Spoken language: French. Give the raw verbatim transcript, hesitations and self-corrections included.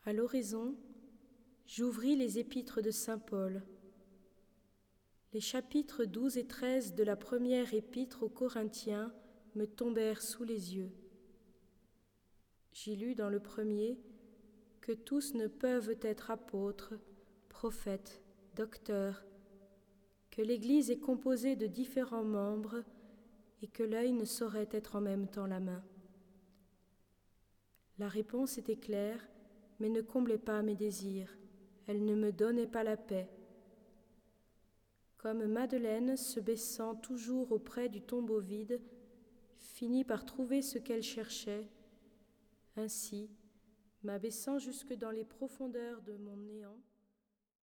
À l'horizon, j'ouvris les épîtres de saint Paul. Les chapitres douze et treize de la première épître aux Corinthiens me tombèrent sous les yeux. J'y lus dans le premier que tous ne peuvent être apôtres, prophètes, docteurs, que l'Église est composée de différents membres et que l'œil ne saurait être en même temps la main. La réponse était claire, mais ne comblait pas mes désirs. Elle ne me donnait pas la paix. Comme Madeleine, se baissant toujours auprès du tombeau vide, finit par trouver ce qu'elle cherchait. Ainsi, m'abaissant jusque dans les profondeurs de mon néant,